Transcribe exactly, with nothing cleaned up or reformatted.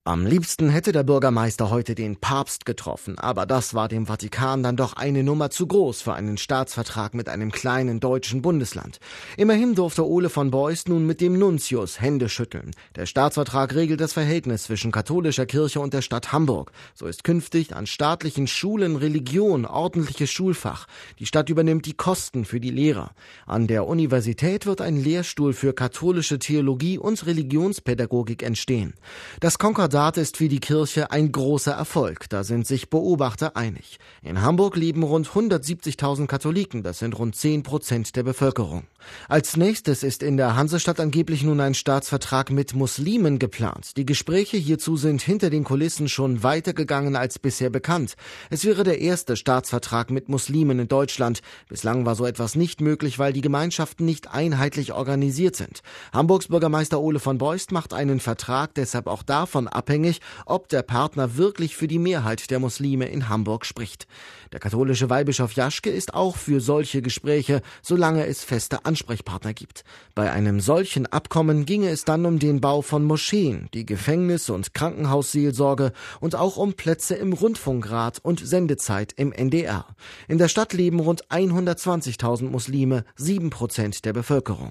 Am liebsten hätte der Bürgermeister heute den Papst getroffen, aber das war dem Vatikan dann doch eine Nummer zu groß für einen Staatsvertrag mit einem kleinen deutschen Bundesland. Immerhin durfte Ole von Beust nun mit dem Nuntius Hände schütteln. Der Staatsvertrag regelt das Verhältnis zwischen katholischer Kirche und der Stadt Hamburg. So ist künftig an staatlichen Schulen Religion ordentliches Schulfach. Die Stadt übernimmt die Kosten für die Lehrer. An der Universität wird ein Lehrstuhl für katholische Theologie und Religionspädagogik entstehen. Das Konkordat ist für die Kirche ein großer Erfolg, da sind sich Beobachter einig. In Hamburg leben rund hundertsiebzigtausend Katholiken, das sind rund zehn Prozent der Bevölkerung. Als nächstes ist in der Hansestadt angeblich nun ein Staatsvertrag mit Muslimen geplant. Die Gespräche hierzu sind hinter den Kulissen schon weitergegangen als bisher bekannt. Es wäre der erste Staatsvertrag mit Muslimen in Deutschland. Bislang war so etwas nicht möglich, weil die Gemeinschaften nicht einheitlich organisiert sind. Hamburgs Bürgermeister Ole von Beust macht einen Vertrag deshalb auch davon abhängig, ob der Partner wirklich für die Mehrheit der Muslime in Hamburg spricht. Der katholische Weihbischof Jaschke ist auch für solche Gespräche, solange es feste Ansprechpartner gibt. Bei einem solchen Abkommen ginge es dann um den Bau von Moscheen, die Gefängnis- und Krankenhausseelsorge und auch um Plätze im Rundfunkrat und Sendezeit im N D R. In der Stadt leben rund hundertzwanzigtausend Muslime, sieben Prozent der Bevölkerung.